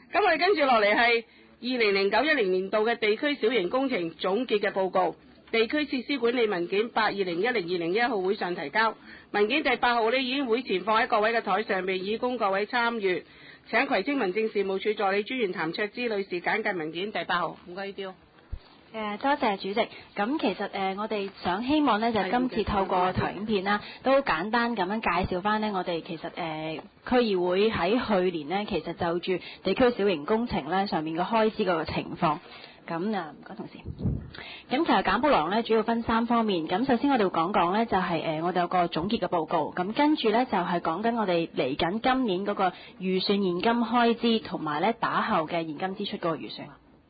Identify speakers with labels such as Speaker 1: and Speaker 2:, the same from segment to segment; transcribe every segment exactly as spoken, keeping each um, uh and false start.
Speaker 1: 咁我哋跟住落嚟係二零零九一零年度嘅地區小型工程總結嘅報告，地區設施管理文件八二零一零二零一號會上提交，文件第八號呢已經會前放喺各位嘅台上面，以供各位參閱。請葵青民政事務處助理專員譚卓芝女士簡介文件第八號。唔該，呢啲。
Speaker 2: 誒多謝主席。咁其實誒、呃、我哋想希望呢，就今次透過投影片啦，都簡單咁樣介紹翻呢。我哋其實誒、呃、區議會喺去年呢，其實就住地區小型工程咧上面嘅開支嗰個情況。咁啊，唔該同事。咁其實簡報廊咧主要分三方面。咁首先我哋會講講咧就係、是、誒、呃、我哋有個總結嘅報告。咁跟住咧就係講緊我哋嚟緊今年嗰個預算現金開支同埋咧打後嘅現金支出嗰個預算。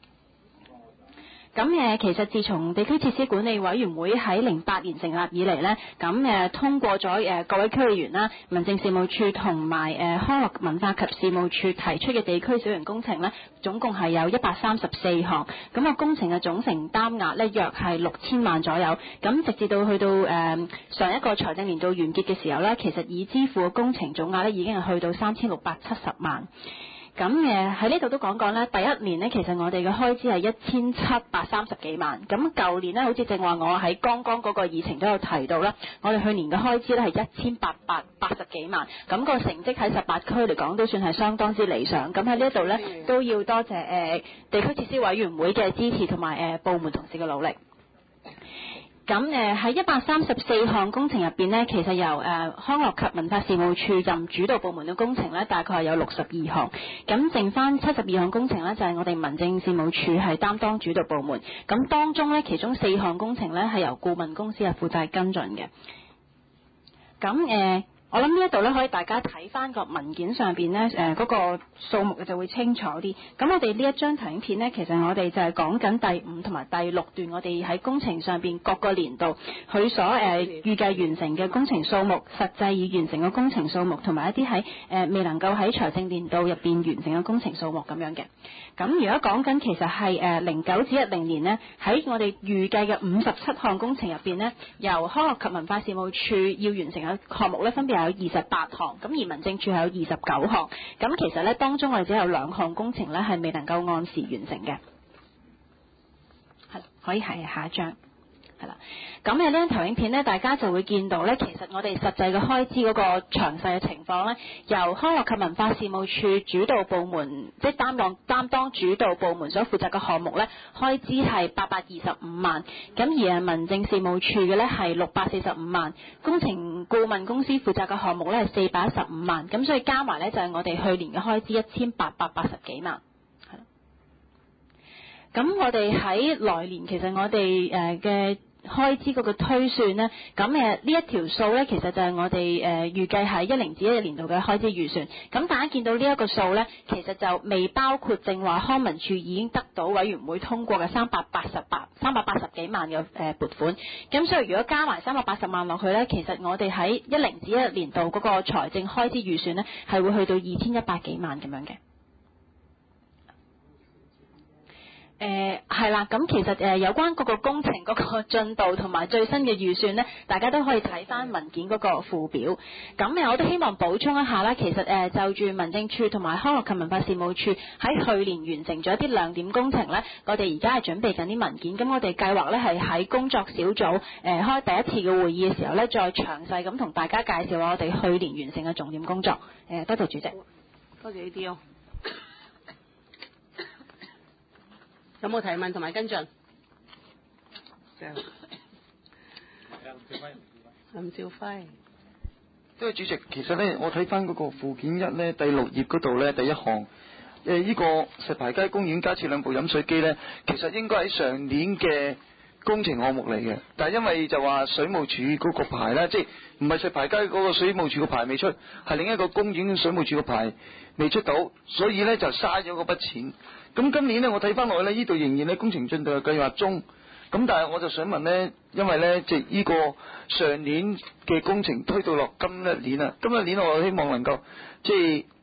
Speaker 2: 咁誒，其實自從地區設施管理委員會喺零八年成立以嚟呢，咁誒通過咗誒各位區議員啦、民政事務處同埋誒康樂文化及事務處提出嘅地區小型工程呢，總共係有一百三十四項，咁個工程嘅總承擔額呢，約係六千萬左右，咁直至到去到誒上一個財政年度完結嘅時候呢，其實已支付嘅工程總額呢，已經係去到三千六百七十萬。咁誒喺呢度都講講咧，第一年呢，其實我哋嘅開支係一千七百三十幾萬。咁舊年呢，好似正話我喺剛剛嗰個議程都有提到啦，我哋去年嘅開支咧係一千八百八十幾萬。咁個成績喺十八區嚟講都算係相當之理想。咁喺呢一度呢，都要多謝誒、呃、地區設施委員會嘅支持同埋誒部門同事嘅努力。咁誒喺一百三十四項工程入邊呢，其實由誒、呃、康樂及文化事務處任主導部門嘅工程呢，大概係有六十二項。咁剩翻七十二項工程呢，就係、是、我哋民政事務處係擔當主導部門。咁當中呢，其中四項工程呢，係由顧問公司係負責跟進嘅。咁誒。呃我諗呢一度咧，可以大家睇翻個文件上邊咧，誒、呃、嗰、那個數目就會清楚啲。咁我哋呢一張投影片咧，其實我哋就係講緊第五同埋第六段，我哋喺工程上邊各個年度佢所誒、呃、預計完成嘅工程數目，實際已完成嘅工程數目，同埋一啲喺誒未能夠喺財政年度入邊完成嘅工程數目咁樣嘅。咁如果講緊其實係誒零九至一零年呢，喺我哋預計嘅五十七項工程入邊呢，由康樂及文化事務處要完成嘅項目咧，分別有二十八項，咁而民政處係有二十九項。咁其實咧當中我哋只有兩項工程咧係未能夠按時完成嘅。係，可以係下一張。係啦，咁喺呢張投影片呢，大家就會見到呢，其實我哋實際嘅開支嗰個詳細嘅情況呢，由康樂及文化事務處主導部門，即係擔當擔當主導部門所負責嘅項目呢，開支係八百二十五萬，咁而係民政事務處嘅呢係六百四十五萬，工程顧問公司負責嘅項目呢係四百一十五萬，咁所以加埋呢，就係我哋去年嘅開支一千八百八十幾萬。咁我哋喺來年其實我哋誒嘅開支嗰個推算呢，咁誒呢一條數呢，其實就係我哋誒、呃、預計喺一零至一一年度嘅開支預算。咁大家見到呢一個數呢，其實就未包括正話康文署已經得到委員會通過嘅三百八十八三百八十幾萬嘅誒撥款。咁所以如果加埋三百八十萬落去呢，其實我哋喺一零至一一年度嗰個財政開支預算呢，係會去到二千一百幾萬咁樣嘅。誒係啦，咁其實誒、呃、有關嗰個工程嗰個進度同埋最新嘅預算呢，大家都可以睇翻文件嗰個附表。咁誒我都希望補充一下啦，其實誒、呃、就住民政處同埋康樂及文化事務處喺去年完成咗一啲亮點工程呢，我哋而家係準備緊啲文件。咁我哋計劃呢係喺工作小組誒、呃、開第一次嘅會議嘅時候呢，再詳細咁同大家介紹下我哋去年完成嘅重點工作。誒、呃、多謝主席。
Speaker 1: 多謝呢啲哦。有冇提問同埋跟進？林兆輝，
Speaker 3: 因為主席，其實咧，我睇翻嗰個附件一咧，第六頁嗰度咧，第一項，誒、呃、呢、這個石排街公園加設兩部飲水機咧，其實應該喺上年嘅工程項目嚟嘅，但係因為就話水務署嗰個牌咧，即係唔係石排街嗰個水務署個牌未出，係另一個公園水務署個牌未出到，所以咧就嘥咗嗰筆錢。咁今年咧，我睇翻落去咧，呢度仍然咧工程進度係計劃中。咁但係我就想問咧，因為咧即係呢個上年嘅工程推到落今一年啦，今一年我希望能夠即係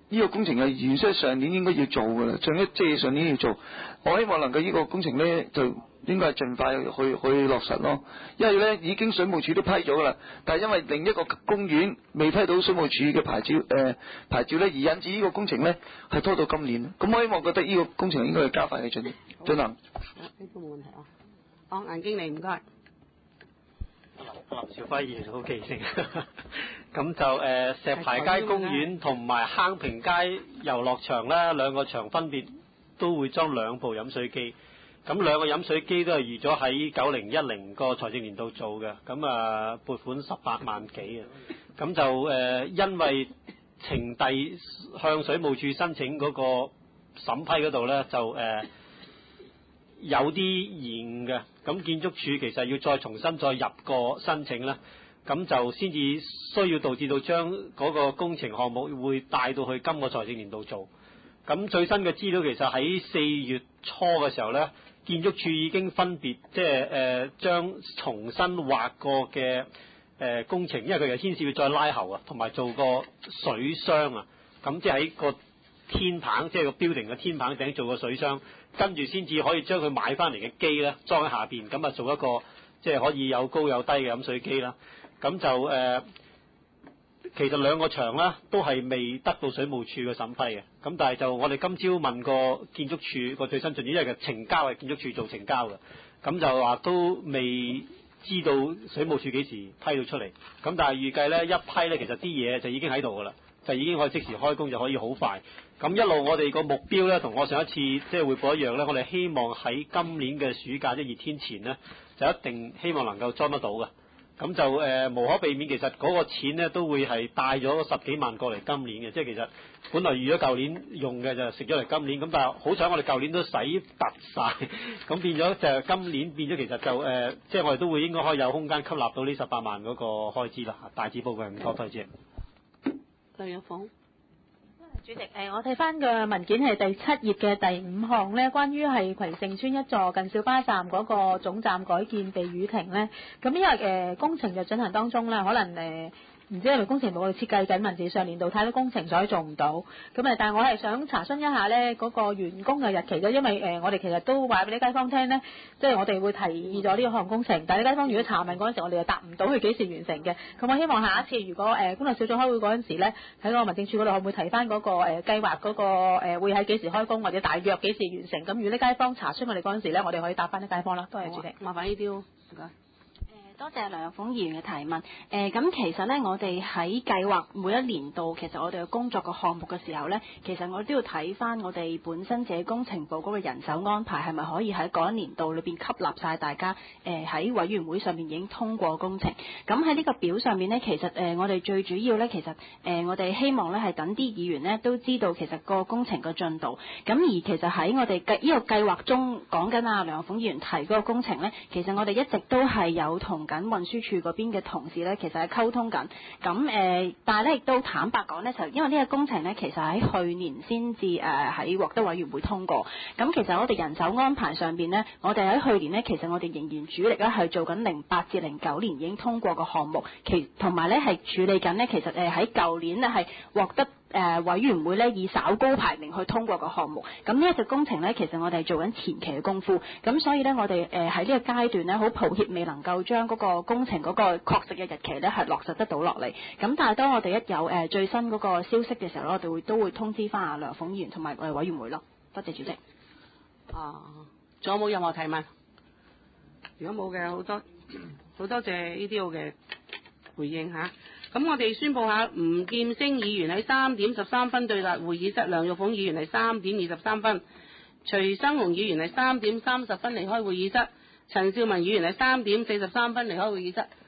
Speaker 3: 呢個工程係原先上年應該要做㗎啦，上一即係上年要做，我希望能夠呢個工程咧就應該係盡快去去落實咯。因為咧已經水務署都批咗㗎啦，但係因為另一個公園未批到水務署嘅牌照誒、呃、牌照咧，而引致呢個工程咧係拖到今年。咁我希望覺得呢個工程應該係加快去進進行。
Speaker 1: 呢個冇問題啊。好，顏經理唔該。
Speaker 4: 林兆輝議員好記性，咁就誒、呃、石排街公園同埋坑平街遊樂場咧，兩個場分別都會裝兩部飲水機，咁兩個飲水機都係預咗喺九零一零個財政年度做嘅，咁啊撥款十八萬幾啊，咁就誒、呃、因為呈遞向水務署申請嗰個審批嗰度咧就誒。呃有啲延嘅，咁建築署其實要再重新再入個申請咧，咁就先至需要導致到將嗰個工程項目會帶到去今個財政年度做。咁最新嘅資料其實喺四月初嘅時候咧，建築署已經分別即係誒將重新劃過嘅誒、呃、工程，因為佢又牽涉要再拉喉啊，同埋做個水箱啊，咁即係喺個天棚，即係個 building 嘅天棚頂做個水箱。跟住先至可以將佢買翻嚟嘅機咧裝喺下邊，咁啊做一個即係可以有高有低嘅飲水機啦。咁就誒、呃，其實兩個場咧都係未得到水務署嘅審批嘅。咁但係就我哋今朝問過建築署個最新進展，因為佢呈交係建築署做呈交嘅，咁就話都未知道水務署幾時批到出嚟。咁但係預計咧一批咧，其實啲嘢就已經喺度㗎啦，就已經可以即時開工，就可以好快。咁一路我哋個目標咧，同我上一次即係匯報一樣咧，我哋希望喺今年嘅暑假即係熱天前咧，就一定希望能夠裝得到嘅。咁就誒、呃、無可避免，其實嗰個錢咧都會係帶咗十幾萬過嚟今年嘅，即係其實本來預咗舊年用嘅就食咗嚟今年，咁但係好彩我哋舊年都使突晒，咁變咗就今年變咗其實就誒、呃，即係我哋都會應該可以有空間吸納到呢十八萬嗰個開支啦。大致報告係唔該，多謝。
Speaker 1: 梁玉鳳。
Speaker 5: 主席，誒，我睇翻個文件係第七頁嘅第五項咧，關於係葵盛村一座近小巴站嗰個總站改建避雨亭咧，咁因為誒工程就進行當中啦，可能誒。唔知係咪工程部我哋設計緊文字上年度太多工程所以做唔到，咁誒，但係我係想查詢一下咧嗰個完工嘅日期啫，因為誒我哋其實都話俾啲街坊聽咧，即係我哋會提議咗呢個項工程，但係啲街坊如果查問嗰陣時，我哋又答唔到佢幾時完成嘅，咁我希望下一次如果誒工作小組開會嗰陣時咧，喺個民政處嗰度可唔可以提翻嗰個誒計劃嗰個誒會喺幾時開工或者大約幾時完成，咁如果啲街坊查詢我哋嗰陣時咧，我哋可以答翻啲街坊啦。多謝主席。
Speaker 1: 麻煩呢啲，唔該。
Speaker 2: 多謝梁玉鳳議員嘅提問。誒、呃，咁其實咧，我哋喺計劃每一年度，其實我哋嘅工作嘅項目嘅時候咧，其實我都要睇翻我哋本身自己工程部嗰個人手安排係咪可以喺嗰一年度裏邊吸納晒大家誒喺、呃、委員會上面已經通過工程。咁喺呢個表上面咧，其實誒、呃、我哋最主要咧，其實誒、呃、我哋希望咧係等啲議員咧都知道其實個工程嘅進度。咁而其實喺我哋計呢個計劃中講緊啊梁玉鳳議員提嗰個工程咧，其實我哋一直都係有同緊運輸署嗰邊嘅同事咧，其實係溝通緊。咁誒、呃，但係咧亦都坦白講咧，就因為呢個工程咧，其實喺去年先至誒喺獲得委員會通過。咁其實我哋人手安排上邊咧，我哋喺去年咧，其實我哋仍然主力咧係做緊零八至零九年已經通過嘅項目，其同埋咧係處理緊咧，其實誒喺舊年咧係獲得。誒、呃、委員會咧以稍高排名去通過個項目，咁呢一隻工程咧，其實我哋係做緊前期嘅功夫，咁所以咧我哋誒喺呢個階段咧，好抱歉未能夠將嗰個工程嗰個確實嘅日期咧係落實得到落嚟。咁但係當我哋一有誒、呃、最新嗰個消息嘅時候咧，我哋會都會通知翻阿梁鳳議員同埋誒委員會咯。多謝主席。
Speaker 1: 啊，仲有冇任何提問？如果冇嘅，好多好多謝呢啲嘅回應嚇。咁我哋宣佈下，吳劍星議員喺三點十三分對立會議室，梁玉鳳議員係三點二十三分，徐生雄議員係三點三十分離開會議室，陳少文議員係三點四十三分離開會議室。